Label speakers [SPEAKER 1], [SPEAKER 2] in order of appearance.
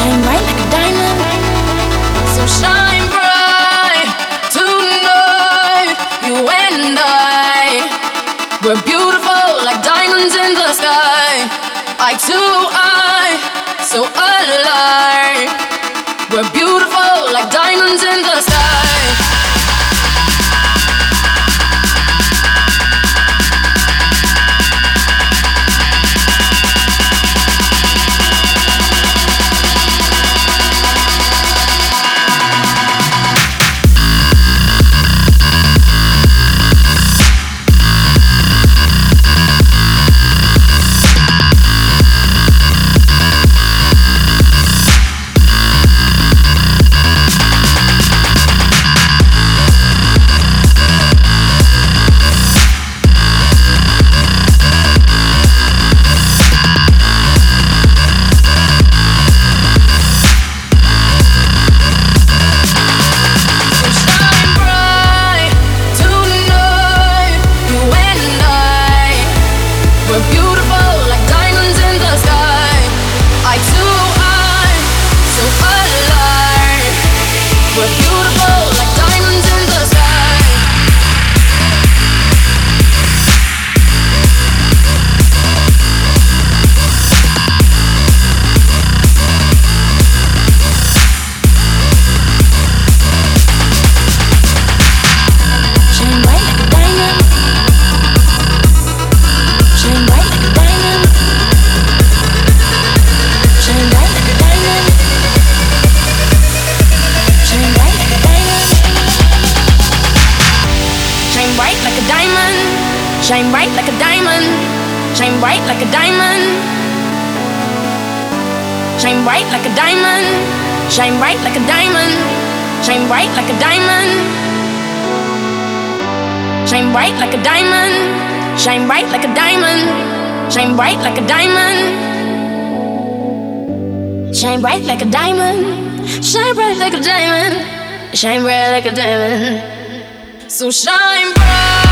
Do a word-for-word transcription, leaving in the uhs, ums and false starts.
[SPEAKER 1] shine bright like a diamond. So shine bright tonight, you and I. We're beautiful like diamonds in the sky. Eye to eye, so alive. We're beautiful like diamonds in the sky. Shine bright like a diamond, shine bright like a diamond. Shine bright like a diamond, shine bright like a diamond. Shine bright like a diamond. Shine bright like a diamond, shine bright like a diamond. Shine bright like a diamond. Shine bright like a diamond, shine bright like a diamond. Shine bright like a diamond. So shine bright.